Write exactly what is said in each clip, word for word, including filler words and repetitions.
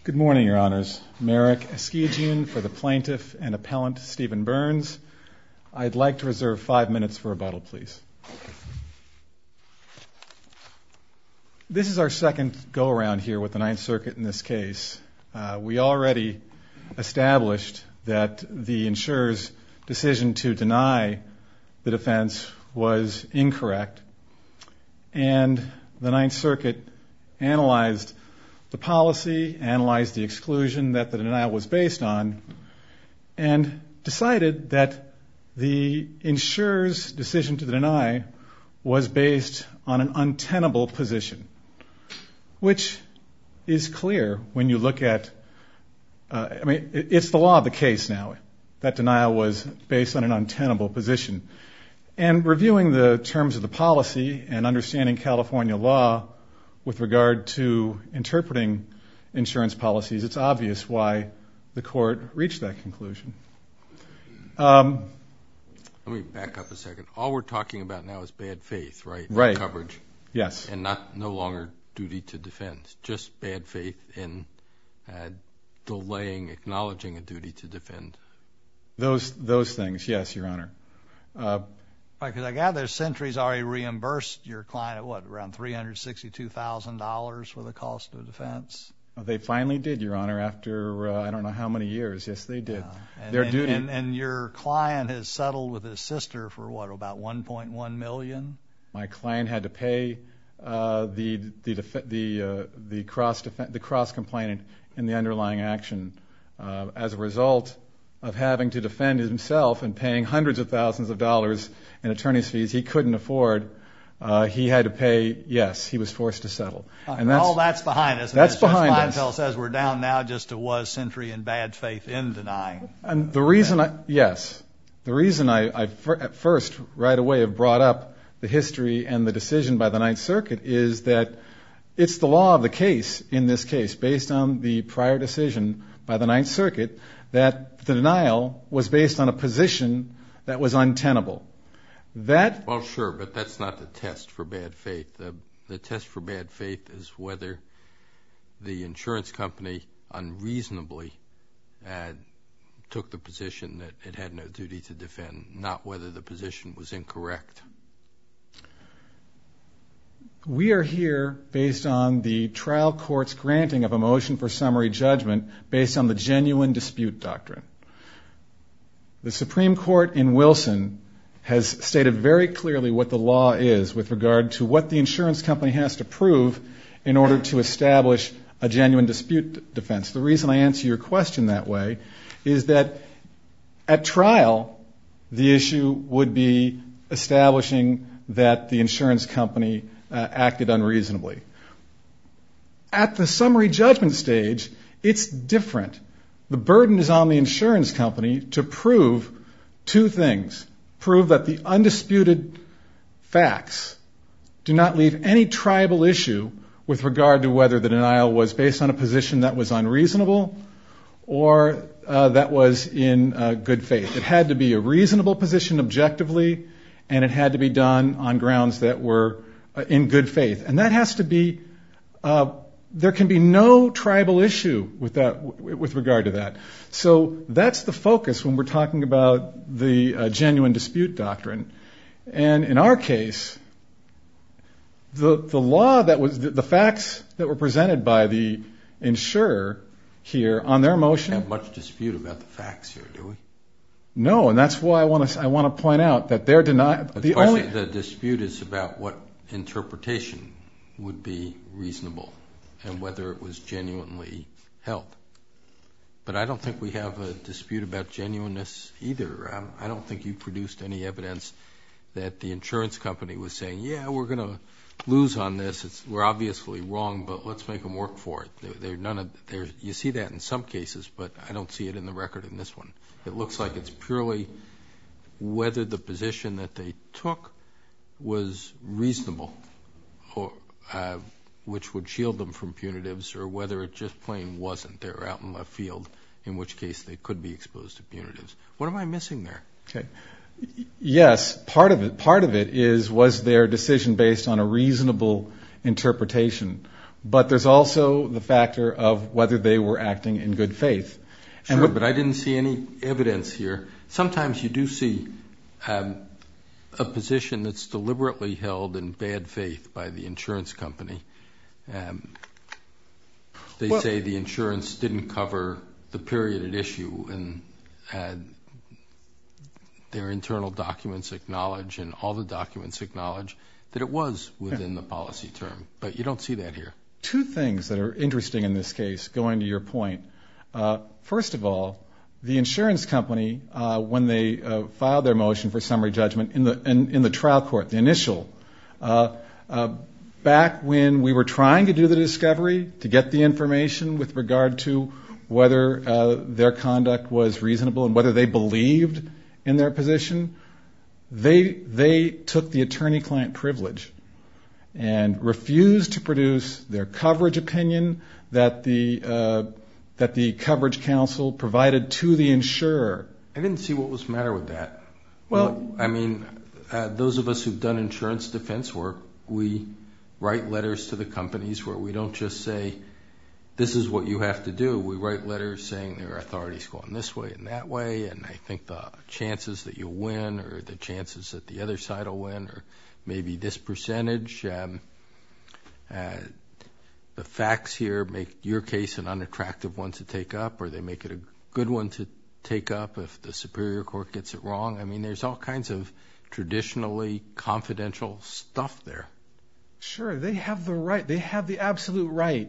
Good morning, Your Honors. Merrick Eskijian for the plaintiff and appellant Stephen Burns. I'd like to reserve five minutes for rebuttal, please. This is our second go-around here with the Ninth Circuit in this case. Uh, we already established that the insurer's decision to deny the defense was incorrect, and the Ninth Circuit analyzed the policy, analyzed the exclusion that the denial was based on, and decided that the insurer's decision to deny was based on an untenable position, which is clear when you look at, uh, I mean, it's the law of the case now. That denial was based on an untenable position. And reviewing the terms of the policy and understanding California law with regard to interpreting insurance policies, it's obvious why the court reached that conclusion. Um, Let me back up a second. All we're talking about now is bad faith, right? Right. Coverage. Yes. And not no longer duty to defend. Just bad faith in uh, delaying, acknowledging a duty to defend. Those those things, yes, Your Honor. Uh, Because I gather Century's already reimbursed your client at what, around three hundred sixty-two thousand dollars for the cost of defense? They finally did, Your Honor, after uh, I don't know how many years. Yes, they did. Uh, and, Their and, duty. And, and your client has settled with his sister for what, about one point one million dollars? My client had to pay uh, the the def- the uh, the cross def- the cross complainant in the underlying action uh, as a result of having to defend himself and paying hundreds of thousands of dollars in attorney's fees he couldn't afford. Uh, he had to pay, yes, he was forced to settle. Uh, And that's, all that's behind us. That's behind us. Kleinfeld says we're down now just to was Century in bad faith in denying. And the reason I, yes, the reason I, I fir- at first right away have brought up the history and the decision by the Ninth Circuit is that it's the law of the case in this case, based on the prior decision by the Ninth Circuit, that the denial was based on a position that was untenable. That Well, sure, but that's not the test for bad faith. The, the test for bad faith is whether the insurance company unreasonably uh, took the position that it had no duty to defend, not whether the position was incorrect. we are here based on the trial court's granting of a motion for summary judgment based on the genuine dispute doctrine. The Supreme Court in Wilson has stated very clearly what the law is with regard to what the insurance company has to prove in order to establish a genuine dispute defense. The reason I answer your question that way is that at trial, the issue would be establishing that the insurance company uh, acted unreasonably. At the summary judgment stage, it's different. The burden is on the insurance company to prove two things. Prove that the undisputed facts do not leave any tribal issue with regard to whether the denial was based on a position that was unreasonable or uh, that was in uh, good faith. It had to be a reasonable position objectively, and it had to be done on grounds that were uh, in good faith. And that has to be, uh, there can be no tribal issue with that, with regard to that. So that's the focus when we're talking about the uh, genuine dispute doctrine. And in our case, the the law that was, the, the facts that were presented by the insurer here on their motion. We don't have much dispute about the facts here, do we? No, and that's why I want to I want to point out that they're denied. The, the question, only the dispute is about what interpretation would be reasonable and whether it was genuinely held. But I don't think we have a dispute about genuineness either. Um, I don't think you produced any evidence that the insurance company was saying, yeah, we're going to lose on this. It's, we're obviously wrong, but let's make them work for it. They're, they're none of, they're, you see that in some cases, but I don't see it in the record in this one. It looks like it's purely whether the position that they took was reasonable, or uh, which would shield them from punitives, or whether it just plain wasn't. They were out in left field, in which case they could be exposed to punitives. What am I missing there? Okay. Yes, part of it. Part of it is was their decision based on a reasonable interpretation, but there's also the factor of whether they were acting in good faith. Sure, and but I didn't see any evidence here. Sometimes you do see um, a position that's deliberately held in bad faith by the insurance company. Um, they well, say the insurance didn't cover the period at issue, and uh, their internal documents acknowledge, and all the documents acknowledge, that it was within yeah. the policy term. But you don't see that here. Two things that are interesting in this case, going to your point. Uh, first of all, the insurance company, uh, when they uh, filed their motion for summary judgment in the in, in the trial court, the initial, uh, uh, back when we were trying to do the discovery to get the information with regard to whether uh, their conduct was reasonable and whether they believed in their position, they they took the attorney-client privilege and refused to produce their coverage opinion that the uh, that the coverage counsel provided to the insurer. I didn't see what was the matter with that. Well, well I mean, uh, those of us who've done insurance defense work, we write letters to the companies where we don't just say, this is what you have to do. We write letters saying there are authorities going this way and that way, and I think the chances that you'll win or the chances that the other side will win or maybe this percentage. Um, uh, the facts here make your case an unattractive one to take up, or they make it a good one to take up if the Superior Court gets it wrong. I mean, there's all kinds of traditionally confidential stuff there. Sure, they have the right, they have the absolute right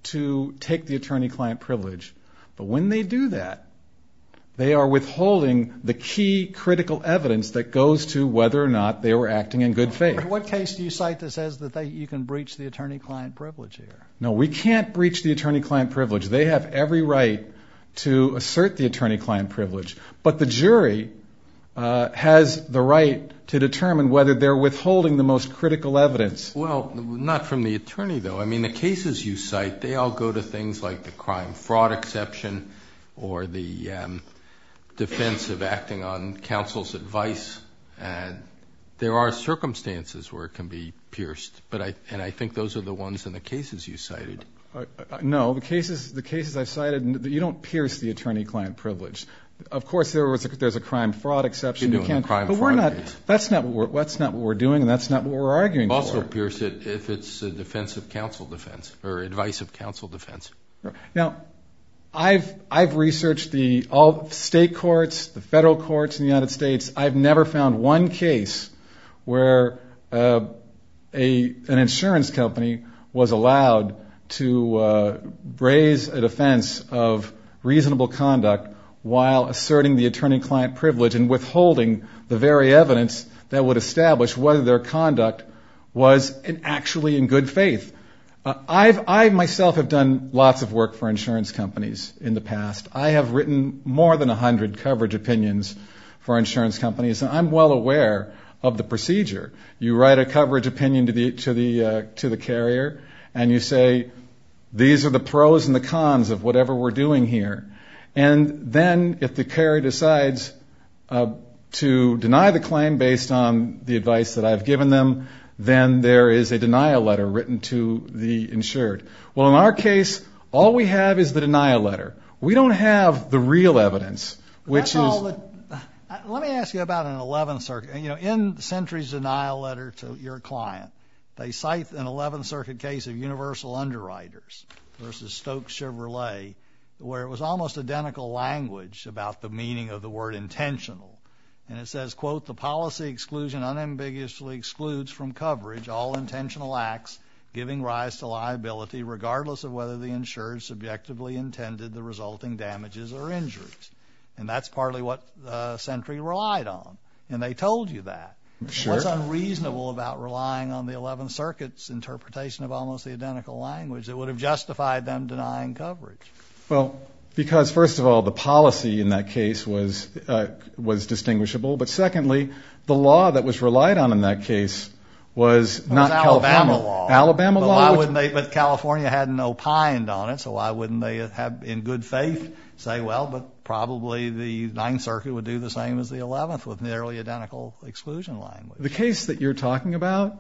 to take the attorney-client privilege. But when they do that, they are withholding the key critical evidence that goes to whether or not they were acting in good faith. What case do you cite that says that they, you can breach the attorney-client privilege here? No, we can't breach the attorney-client privilege. They have every right to assert the attorney-client privilege. But the jury uh, has the right to determine whether they're withholding the most critical evidence. Well, not from the attorney, though. I mean, the cases you cite, they all go to things like the crime-fraud exception or the um, defense of acting on counsel's advice. And there are circumstances where it can be pierced, but I and I think those are the ones in the cases you cited. Uh, uh, no, the cases the cases I cited, you don't pierce the attorney-client privilege. Of course, there was a, there's a crime-fraud exception. You're doing you can't, a crime but we're not. Case. That's not what we're. That's not what we're doing, and that's not what we're arguing also for. Also, pierce it if it's a defense of counsel defense or advice of counsel defense. Now, I've I've researched the all state courts, the federal courts in the United States. I've never found one case where uh, a an insurance company was allowed to uh, raise a defense of reasonable conduct while asserting the attorney-client privilege and withholding the very evidence that would establish whether their conduct was in actually in good faith. Uh, I've, I myself have done lots of work for insurance companies in the past. I have written more than a hundred coverage opinions for insurance companies, and I'm well aware of the procedure. You write a coverage opinion to the to the uh, to the carrier, and you say, these are the pros and the cons of whatever we're doing here. And then if the carrier decides uh, to deny the claim based on the advice that I've given them, then there is a denial letter written to the insured. Well, in our case, all we have is the denial letter. We don't have the real evidence, which That's is... All the, uh, let me ask you about an eleventh Circuit. You know, in Century's denial letter to your client, they cite an eleventh Circuit case of Universal Underwriters versus Stokes Chevrolet, where it was almost identical language about the meaning of the word intentional. And it says, quote, the policy exclusion unambiguously excludes from coverage all intentional acts giving rise to liability, regardless of whether the insured subjectively intended the resulting damages or injuries. And that's partly what uh, Century relied on. And they told you that. Sure. What's unreasonable about relying on the eleventh Circuit's interpretation of almost the identical language that would have justified them denying coverage? Well, because first of all, the policy in that case was uh, was distinguishable, but secondly, the law that was relied on in that case was it not was California Alabama law. Alabama but law. Why which, wouldn't they? But California hadn't opined on it, so why wouldn't they have, in good faith, say, well, but probably the Ninth Circuit would do the same as the eleventh with nearly identical exclusion language? The case that you're talking about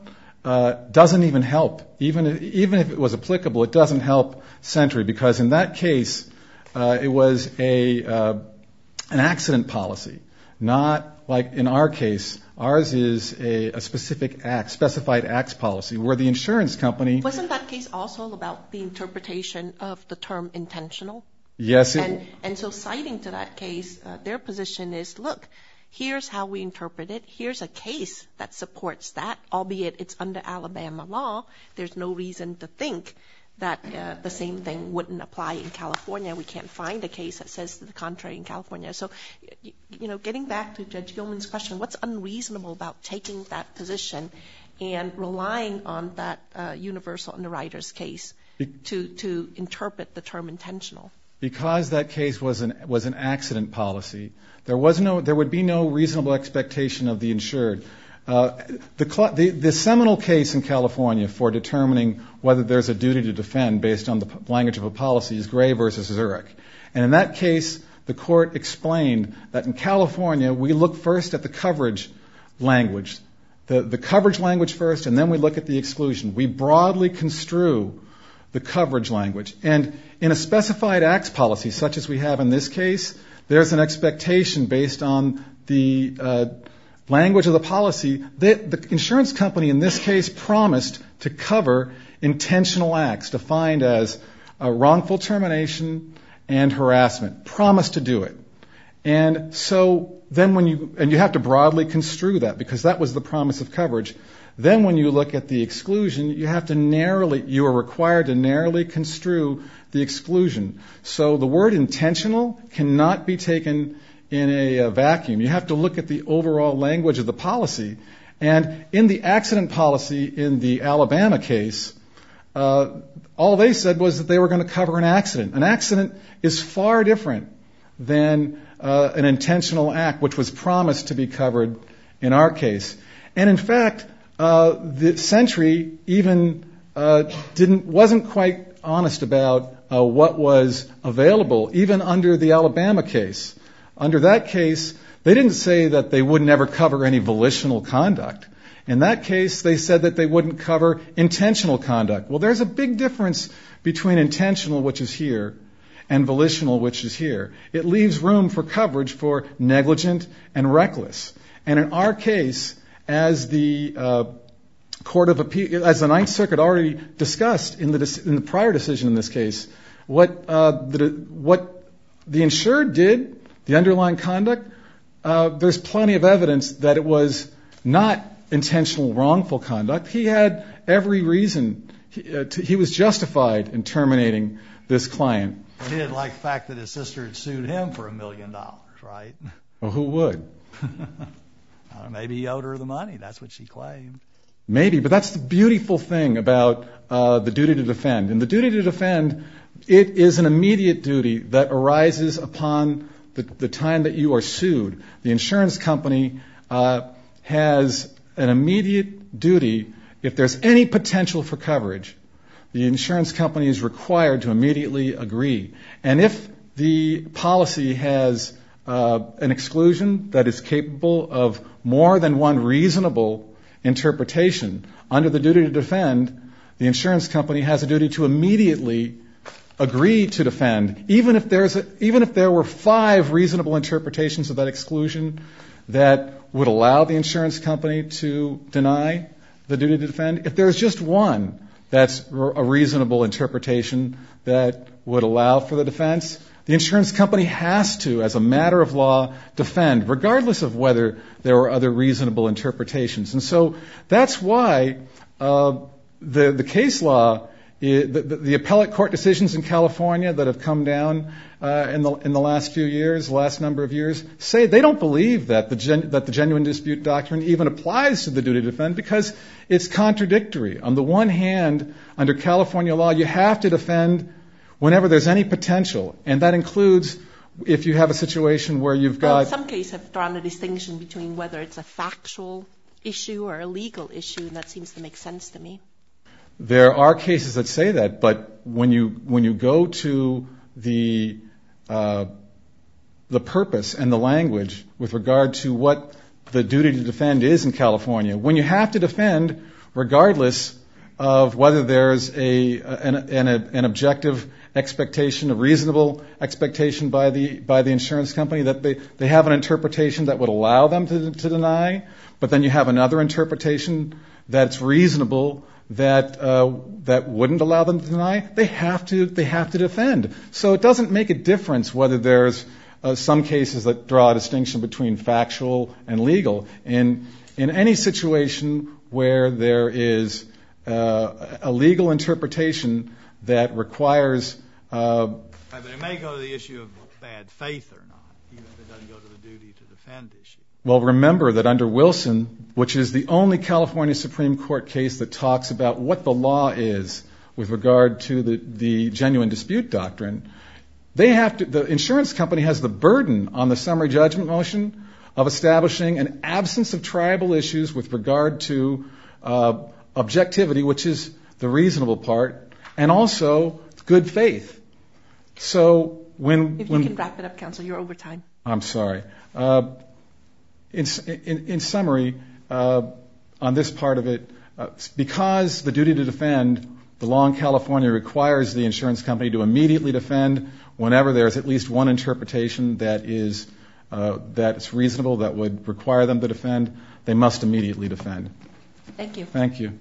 uh, doesn't even help. Even if, even if it was applicable, it doesn't help Century, because in that case, uh, it was a uh, an accident policy, not like in our case. Ours is a, a specific act, specified acts policy, where the insurance company... Wasn't that case also about the interpretation of the term intentional? Yes. It, and, and so citing to that case, uh, their position is, look, here's how we interpret it. Here's a case that supports that, albeit it's under Alabama law. There's no reason to think that uh, the same thing wouldn't apply in California. We can't find a case that says the contrary in California. So, you, you know, getting back to Judge Gilman's question, what's unreasonable about taking that position and relying on that uh, universal underwriter's case to, to interpret the term intentional? Because that case was an was an accident policy, there was no there would be no reasonable expectation of the insured. Uh, the, the, the seminal case in California for determining whether there's a duty to defend based on the language of a policy is Gray versus Zurich. And in that case, the court explained that in California, we look first at the coverage language, the, the coverage language first, and then we look at the exclusion. We broadly construe the coverage language. And in a specified acts policy, such as we have in this case, there's an expectation based on the uh, language of the policy that the insurance company in this case promised to cover intentional acts defined as a wrongful termination and harassment, promised to do it. And so then when you, and you have to broadly construe that because that was the promise of coverage. Then when you look at the exclusion, you have to narrowly, you are required to narrowly construe the exclusion. So the word intentional cannot be taken in a, a vacuum. You have to look at the overall language of the policy. And in the accident policy in the Alabama case, uh, all they said was that they were going to cover an accident. An accident is far different than uh, an intentional act, which was promised to be covered in our case. And in fact, uh, the Century even uh, didn't wasn't quite honest about uh, what was available, even under the Alabama case. Under that case, they didn't say that they would never cover any volitional conduct. In that case, they said that they wouldn't cover intentional conduct. Well, there's a big difference between intentional, which is here, and volitional, which is here. It leaves room for coverage for negligent and reckless. And in our case, as the uh, Court of Appeal, as the Ninth Circuit already discussed in the in the prior decision in this case, what uh, the what the insured did. The underlying conduct, uh, there's plenty of evidence that it was not intentional wrongful conduct. He had every reason, he, uh, to, he was justified in terminating this client. He didn't like the fact that his sister had sued him for a million dollars, right? Well, who would? uh, maybe he owed her the money. That's what she claimed. Maybe, but that's the beautiful thing about uh, the duty to defend. And the duty to defend, it is an immediate duty that arises upon The, the time that you are sued. The insurance company uh, has an immediate duty. If there's any potential for coverage, the insurance company is required to immediately agree. And if the policy has uh, an exclusion that is capable of more than one reasonable interpretation under the duty to defend, the insurance company has a duty to immediately agree to defend, even if there's a, even if there were five reasonable interpretations of that exclusion that would allow the insurance company to deny the duty to defend. If there's just one that's a reasonable interpretation that would allow for the defense, the insurance company has to, as a matter of law, defend, regardless of whether there were other reasonable interpretations. And so that's why uh, the the case law. It, the, the appellate court decisions in California that have come down uh, in the in the last few years, the last number of years, say they don't believe that the gen, that the genuine dispute doctrine even applies to the duty to defend because it's contradictory. On the one hand, under California law, you have to defend whenever there's any potential, and that includes if you have a situation where you've got. Well, some cases have drawn a distinction between whether it's a factual issue or a legal issue, and that seems to make sense to me. There are cases that say that, but when you when you go to the uh, the purpose and the language with regard to what the duty to defend is in California, when you have to defend, regardless of whether there's a an, an, an objective expectation, a reasonable expectation by the by the insurance company, that they, they have an interpretation that would allow them to, to deny, but then you have another interpretation that's reasonable that uh, that wouldn't allow them to deny. They have to they have to defend. So it doesn't make a difference whether there's uh, some cases that draw a distinction between factual and legal. In in any situation where there is uh, a legal interpretation that requires Uh, but it may go to the issue of bad faith or not, even if it doesn't go to the duty to defend issue. Well, remember that under Wilson, which is the only California Supreme Court case that talks about what the law is with regard to the, the genuine dispute doctrine, they have to, the insurance company has the burden on the summary judgment motion of establishing an absence of triable issues with regard to uh, objectivity, which is the reasonable part, and also good faith. So when if you when, can wrap it up, counsel, you're over time. I'm sorry. Uh, in, in, in summary, uh, on this part of it, uh, because the duty to defend, the law in California requires the insurance company to immediately defend whenever there's at least one interpretation that is uh, that's reasonable, that would require them to defend. They must immediately defend. Thank you. Thank you.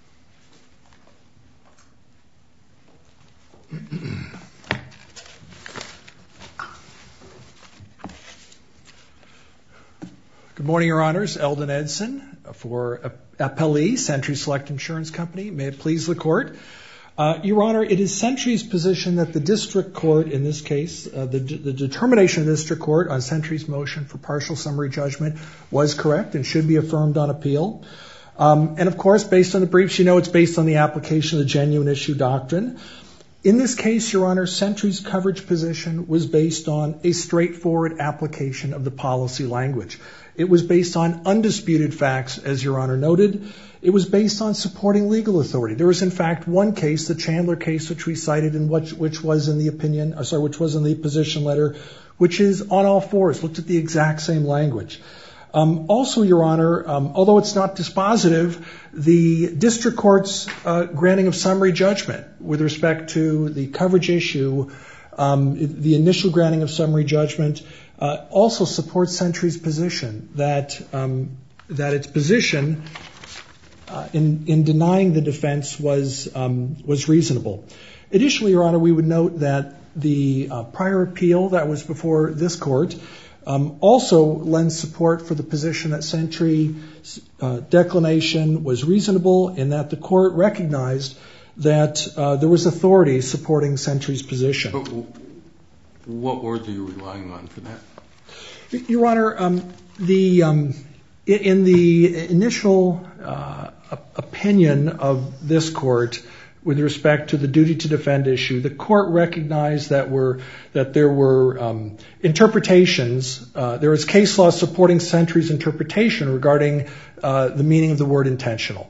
Good morning, Your Honors. Eldon Edson for Appellee, Century Select Insurance Company. May it please the Court. Uh, Your Honor, it is Century's position that the district court, in this case, uh, the, the determination of the district court on Century's motion for partial summary judgment was correct and should be affirmed on appeal. Um, and, of course, based on the briefs, you know it's based on the application of the genuine issue doctrine. In this case, Your Honor, Century's coverage position was based on a straightforward application of the policy language. It was based on undisputed facts, as Your Honor noted. It was based on supporting legal authority. There was, in fact, one case, the Chandler case, which we cited, in which, which was in the opinion, or sorry, which was in the position letter, which is on all fours, looked at the exact same language. Um, also, Your Honor, um, although it's not dispositive, the district court's uh, granting of summary judgment with respect to the coverage issue, um, the initial granting of summary judgment, uh, also supports Century's position that um, that its position uh, in in denying the defense was um, was reasonable. Additionally, Your Honor, we would note that the uh, prior appeal that was before this court Um, also lends support for the position that Century's uh, declination was reasonable, in that the court recognized that uh, there was authority supporting Century's position. But what words are you relying on for that? Your Honor, um, the um, in the initial uh, opinion of this court, with respect to the duty to defend issue, the court recognized that were that there were um, interpretations. Uh, there was case law supporting Century's interpretation regarding uh, the meaning of the word intentional,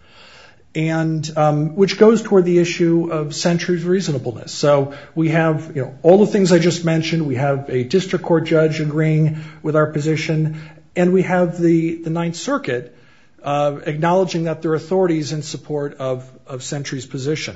and um, which goes toward the issue of Century's reasonableness. So we have, you know, all the things I just mentioned. We have a district court judge agreeing with our position, and we have the the Ninth Circuit Uh, acknowledging that there are authorities in support of, of Century's position.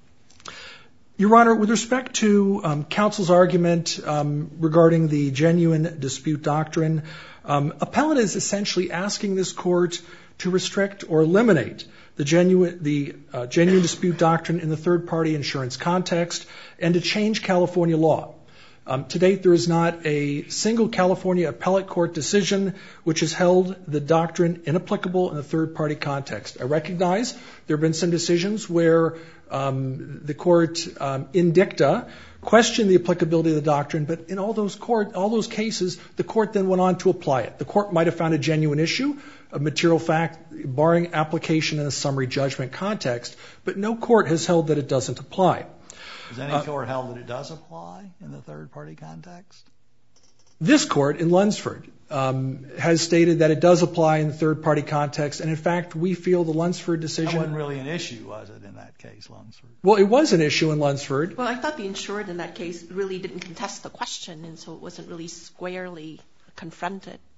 Your Honor, with respect to um, counsel's argument um, regarding the genuine dispute doctrine, um, appellant is essentially asking this court to restrict or eliminate the genuine, the uh, genuine dispute doctrine in the third-party insurance context and to change California law. Um, to date, there is not a single California appellate court decision which has held the doctrine inapplicable in the third-party context. I recognize there have been some decisions where um, the court um, in dicta questioned the applicability of the doctrine, but in all those court, all those cases, the court then went on to apply it. The court might have found a genuine issue, a material fact, barring application in a summary judgment context, but no court has held that it doesn't apply. Has any uh, court held that it does apply in the third-party context? This court in Lunsford um, has stated that it does apply in the third-party context, and in fact, we feel the Lunsford decision... That wasn't really an issue, was it, in that case, Lunsford? Well, it was an issue in Lunsford. Well, I thought the insured in that case really didn't contest the question, and so it wasn't really squarely confronted.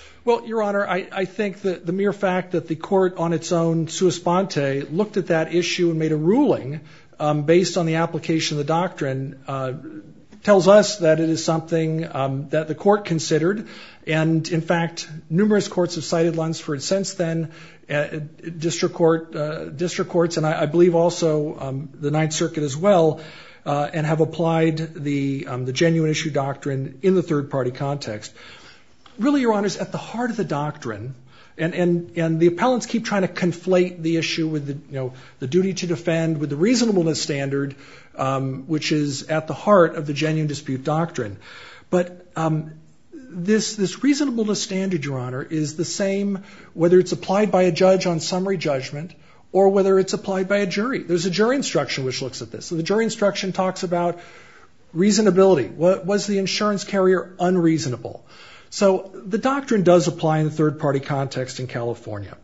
Well, Your Honor, I, I think that the mere fact that the court on its own sua sponte looked at that issue and made a ruling um, based on the application of the doctrine uh, tells us that it is something um, that the court considered. And, in fact, numerous courts have cited Lunsford since then, uh, district court, uh, district courts, and I, I believe also um, the Ninth Circuit as well, uh, and have applied the, um, the genuine issue doctrine in the third-party context. Really, Your Honors, at the heart of the doctrine, and, and, and the appellants keep trying to conflate the issue with the, you know, the duty to defend with the reasonableness standard, um, which is at the heart of the genuine dispute doctrine. But um, this, this reasonableness standard, Your Honor, is the same whether it's applied by a judge on summary judgment or whether it's applied by a jury. There's a jury instruction which looks at this. So the jury instruction talks about reasonability. What, was the insurance carrier unreasonable? So the doctrine does apply in the third-party context in California.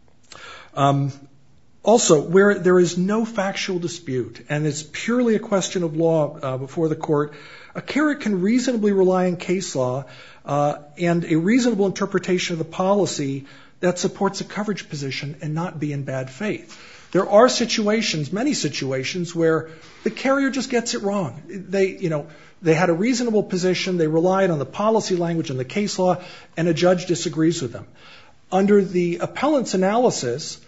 Um, also, where there is no factual dispute and it's purely a question of law uh, before the court, a carrier can reasonably rely on case law uh, and a reasonable interpretation of the policy that supports a coverage position and not be in bad faith. There are situations, many situations, where the carrier just gets it wrong. They, you know, they had a reasonable position, they relied on the policy language and the case law, and a judge disagrees with them. Under the appellant's analysis,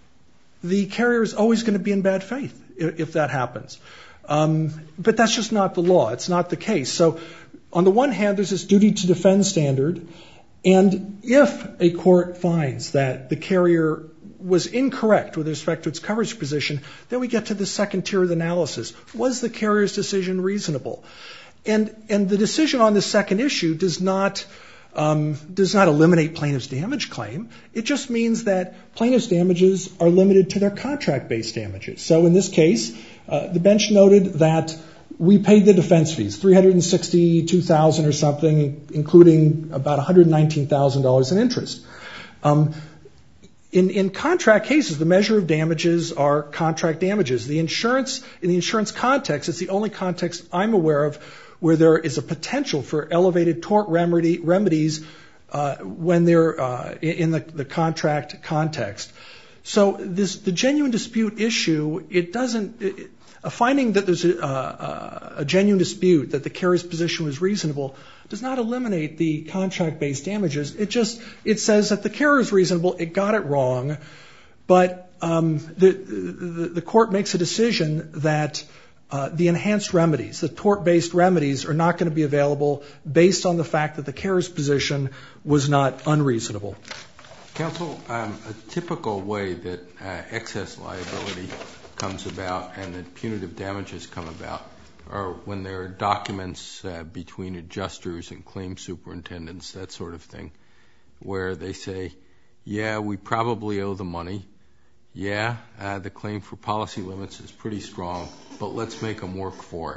the carrier is always going to be in bad faith if, if that happens. Um, but that's just not the law. It's not the case. So on the one hand, there's this duty to defend standard, and if a court finds that the carrier was incorrect with respect to its coverage position, then we get to the second tier of the analysis. Was the carrier's decision reasonable? And, and the decision on the second issue does not, um, does not eliminate plaintiff's damage claim. It just means that plaintiff's damages are limited to their contract-based damages. So in this case, uh, the bench noted that we paid the defense fees, three hundred sixty-two thousand dollars or something, including about one hundred nineteen thousand dollars in interest. Um, In, in contract cases, the measure of damages are contract damages. The insurance, in the insurance context, it's the only context I'm aware of where there is a potential for elevated tort remedy, remedies uh, when they're uh, in the, the contract context. So this, the genuine dispute issue, it doesn't, it, a finding that there's a, a, a genuine dispute, that the carrier's position was reasonable, does not eliminate the contract-based damages. It just, it says that the carrier is reasonable, it got it wrong, but um, the, the, the court makes a decision that uh, the enhanced remedies, the tort-based remedies, are not going to be available based on the fact that the carrier's position was not unreasonable. Counsel, um, a typical way that uh, excess liability comes about and that punitive damages come about or when there are documents uh, between adjusters and claim superintendents, that sort of thing, where they say, yeah, we probably owe the money. Yeah, uh, the claim for policy limits is pretty strong, but let's make them work for it.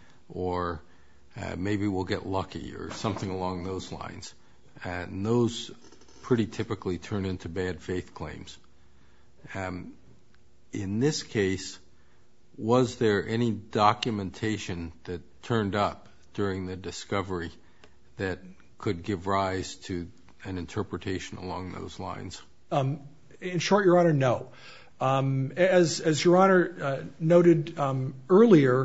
Or uh, maybe we'll get lucky or something along those lines. Uh, and those pretty typically turn into bad faith claims. Um, in this case, was there any documentation that turned up during the discovery that could give rise to an interpretation along those lines? Um, in short, Your Honor, no. Um, as, as Your Honor uh, noted um, earlier,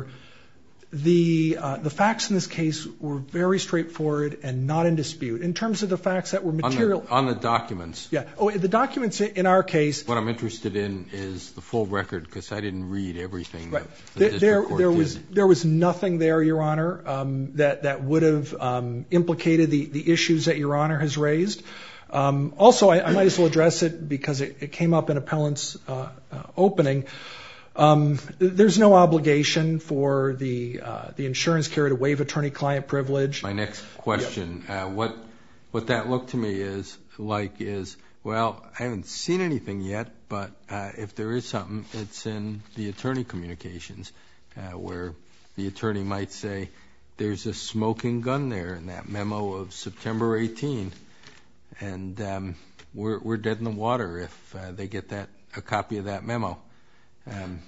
the uh, the facts in this case were very straightforward and not in dispute. In terms of the facts that were material... On the, on the documents. Yeah. Oh, the documents in our case... What I'm interested in is the full record, because I didn't read everything. Right. The there there, there was did. there was nothing there, Your Honor, um, that, that would have um, implicated the, the issues that Your Honor has raised. Um, also, I, I might as well address it because it, it came up in appellant's uh, uh, opening. Um, there's no obligation for the uh, the insurance carrier to waive attorney-client privilege. My next question, yep. uh, what what that looked to me is like is, well, I haven't seen anything yet, but uh, if there is something, it's in the attorney communications, uh, where the attorney might say, there's a smoking gun there in that memo of September eighteenth, and um, we're we're dead in the water if uh, they get that a copy of that memo. Um,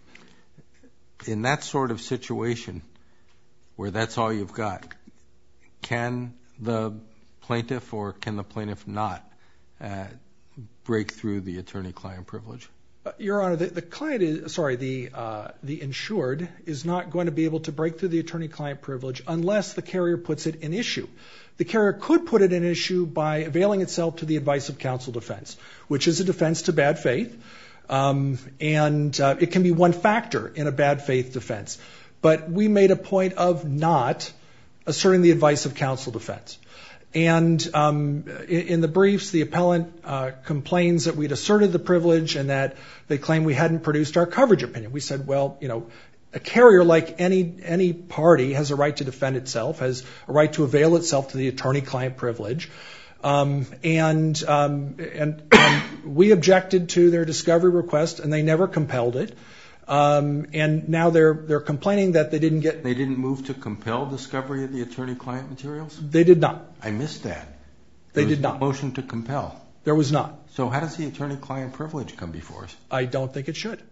in that sort of situation, where that's all you've got, can the plaintiff, or can the plaintiff not uh, break through the attorney-client privilege? Uh, Your Honor, the, the client is, sorry, the, uh, the insured is not going to be able to break through the attorney-client privilege unless the carrier puts it in issue. The carrier could put it in issue by availing itself to the advice of counsel defense, which is a defense to bad faith. Um, and uh, it can be one factor in a bad faith defense. But we made a point of not asserting the advice of counsel defense. And um, in, in the briefs, the appellant uh, complains that we'd asserted the privilege and that they claim we hadn't produced our coverage opinion. We said, well, you know, a carrier, like any any party, has a right to defend itself, has a right to avail itself to the attorney-client privilege. Um, and, um, and and we objected to their discovery request, and they never compelled it. Um, and now they're they're complaining that they didn't get. They didn't move to compel discovery of the attorney-client materials? They did not. I missed that. They There was did no not. motion to compel. There was not. So how does the attorney-client privilege come before us? I don't think it should.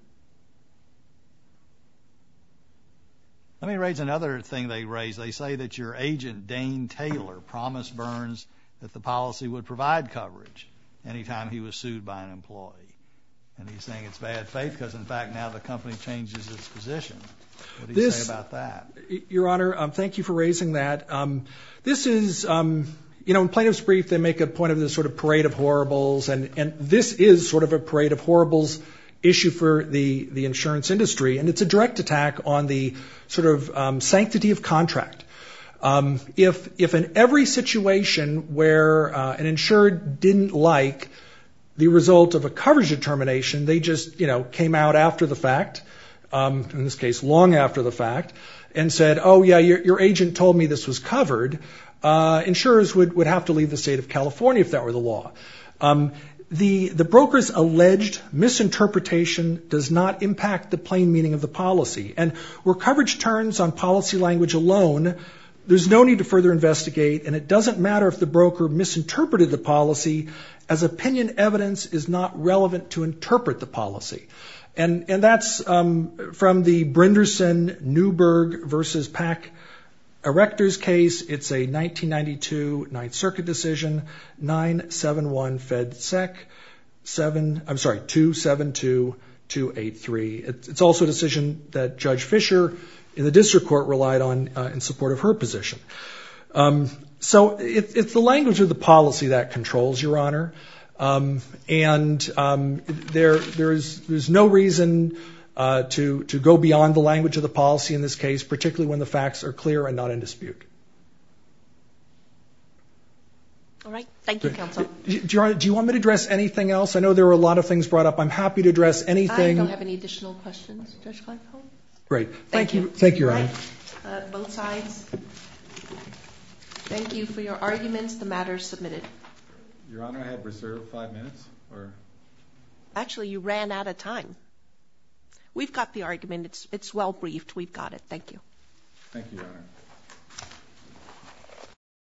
Let me raise another thing they raise. They say that your agent, Dane Taylor, promised Burns that the policy would provide coverage anytime he was sued by an employee. And he's saying it's bad faith because, in fact, now the company changes its position. What do you This- say about that? Your Honor, um, thank you for raising that. Um, this is, um, you know, in plaintiff's brief, they make a point of this sort of parade of horribles, and, and this is sort of a parade of horribles issue for the, the insurance industry, and it's a direct attack on the sort of um, sanctity of contract. Um, if, if in every situation where uh, an insured didn't like the result of a coverage determination, they just, you know, came out after the fact, um, in this case, long after the fact, and said, oh, yeah, your, your agent told me this was covered, uh, insurers would, would have to leave the state of California if that were the law. Um, the, the broker's alleged misinterpretation does not impact the plain meaning of the policy. And where coverage turns on policy language alone, there's no need to further investigate, and it doesn't matter if the broker misinterpreted the policy, as opinion evidence is not relevant to interpret the policy. And, and that's um, from the Brinderson Newberg versus Pack Erectors case. It's a nineteen ninety-two Ninth Circuit decision, nine seventy-one Fed Sec seven. I'm sorry, two seven two two eight three. It's, it's also a decision that Judge Fisher in the district court relied on uh, in support of her position. Um, so it, it's the language of the policy that controls, Your Honor. Um, and um, there, there's, there's no reason uh, to, to go beyond the language of the policy in this case, particularly when the facts are clear and not in dispute. All right. Thank you, counsel. Do you, do you want me to address anything else? I know there were a lot of things brought up. I'm happy to address anything. I don't have any additional questions, Judge Kleinfeld. Great. Thank, Thank you. you. Thank you, Your All Honor. right. Uh, both sides. Thank you for your arguments. The matter is submitted. Your Honor, I had reserved five minutes. Or Actually, you ran out of time. We've got the argument. It's, it's well briefed. We've got it. Thank you. Thank you, Your Honor.